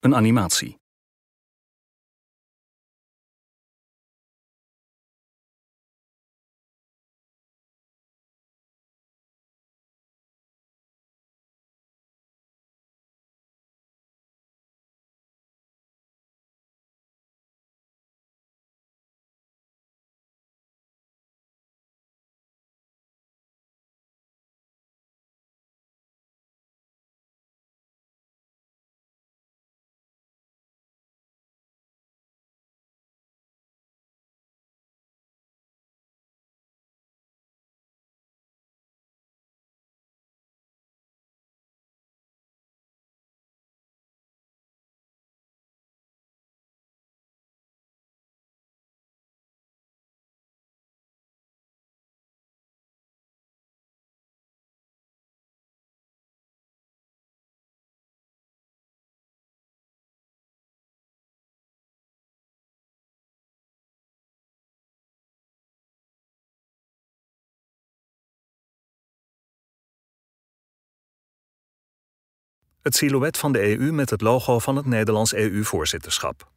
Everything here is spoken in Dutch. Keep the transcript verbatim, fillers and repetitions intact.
een animatie. Het silhouet van de E U met het logo van het Nederlands E U-voorzitterschap.